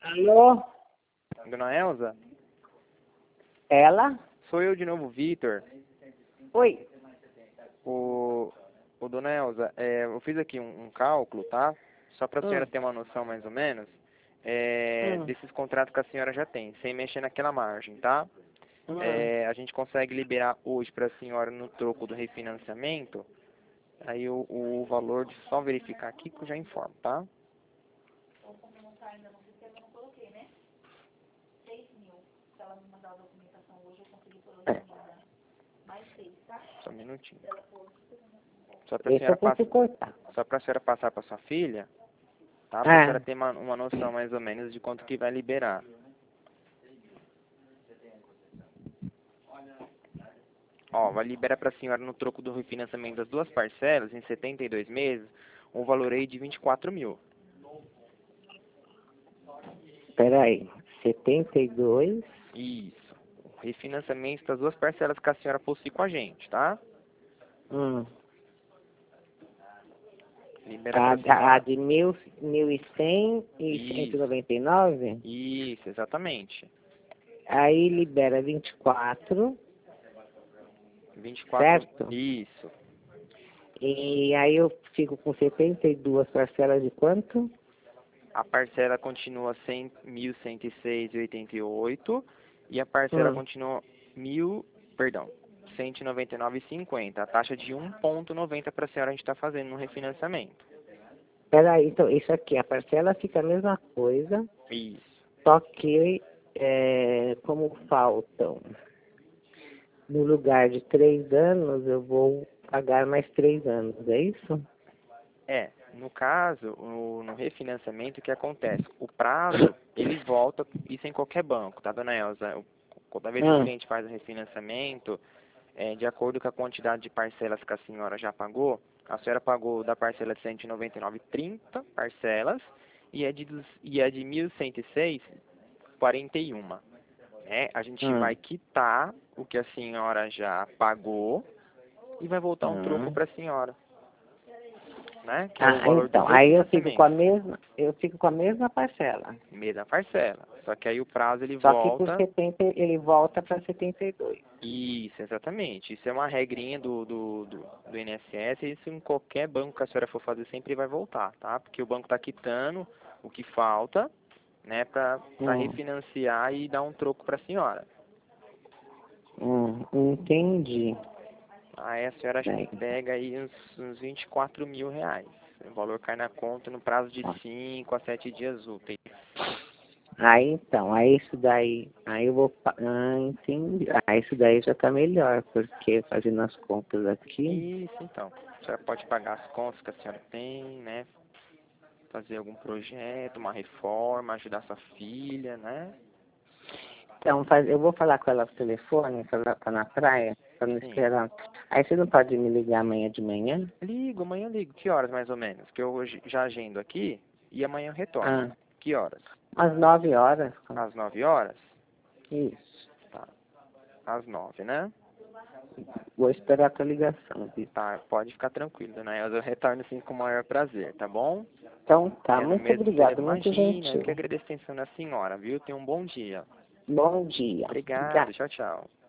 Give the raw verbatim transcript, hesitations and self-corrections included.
Alô? Dona Elza? Ela? Sou eu de novo, Vitor. Oi. O, o Dona Elza, é, eu fiz aqui um, um cálculo, tá? Só para a senhora Hum. ter uma noção mais ou menos, é, Hum. desses contratos que a senhora já tem, sem mexer naquela margem, tá? Hum. É, a gente consegue liberar hoje para a senhora no troco do refinanciamento, aí o, o valor, de só verificar aqui que eu já informo, tá? É. Só um minutinho. Só para a Esse senhora eu posso passar, cortar. só para a senhora passar para sua filha, tá? Para a Ah. senhora ter uma, uma noção mais ou menos de quanto que vai liberar. Ó, vai liberar para a senhora no troco do refinanciamento das duas parcelas, em setenta e dois meses, um valor aí de vinte e quatro mil. Espera aí. setenta e dois. Isso. O refinanciamento das duas parcelas que a senhora possui com a gente, tá? Hum. Libera A, para a senhora. a, a de mil, mil e cem e cento e noventa e nove? Isso, exatamente. Aí libera vinte e quatro, vinte e quatro. certo? Isso. E aí eu fico com setenta e duas parcelas de quanto? A parcela continua mil cento e seis e oitenta e oito e a parcela Hum. continua mil, perdão, cento e noventa e nove e cinquenta. A taxa de um vírgula noventa para a senhora a gente está fazendo no refinanciamento. Espera aí, então isso aqui, a parcela fica a mesma coisa, Isso. só que é, como faltam, no lugar de três anos, eu vou pagar mais três anos, é isso? É, no caso, o, no refinanciamento, o que acontece? O prazo, ele volta, isso em qualquer banco, tá, dona Elza? O- Toda vez que o Hum. cliente faz o refinanciamento, é, de acordo com a quantidade de parcelas que a senhora já pagou, a senhora pagou da parcela de cento e noventa e nove, trinta parcelas, e é de, dos- e é de mil cento e seis, quarenta e um. Né? A gente Hum. vai quitar o que a senhora já pagou e vai voltar um troco Hum. para a senhora. Né? Que é o Ah, valor do então, aí eu fico com a refinanciamento. mesma, eu fico com a mesma parcela. Mesma parcela. Só que aí o prazo ele Só que por volta. setenta ele volta para setenta e dois. Isso, exatamente. Isso é uma regrinha do, do, do, do I N S S. Isso em qualquer banco que a senhora for fazer sempre vai voltar, tá? Porque o banco está quitando o que falta, né, para Hum. refinanciar e dar um troco para a senhora. Hum, entendi. Aí a senhora Bem, pega aí uns, uns vinte e quatro mil reais. O valor cai na conta no prazo de cinco a sete dias úteis. aí então, aí isso daí, aí eu vou, pa- ah, entendi. Ah, isso daí já tá melhor, porque fazendo as contas aqui, Isso, então. A senhora pode pagar as contas que a senhora tem, né? Fazer algum projeto, uma reforma, ajudar sua filha, né? então faz, eu vou falar com ela por telefone, que ela tá na praia, pra não Sim. esperar. Aí você não pode me ligar amanhã de manhã? Ligo, amanhã eu ligo. Que horas mais ou menos? Que eu hoje já agendo aqui e amanhã eu retorno. Ah, Que horas? às nove horas. Às nove horas? Isso. Tá. Às nove, né? Vou esperar a tua ligação, viu? Tá, pode ficar tranquilo, dona Elza. Eu retorno sim com o maior prazer, tá bom? Então tá, É no muito mesmo obrigado, telefone. muito Imagina, eu que gentil. agradeço a atenção da senhora, viu? Tenha um bom dia. Bom dia. Obrigado, Obrigada. tchau, tchau.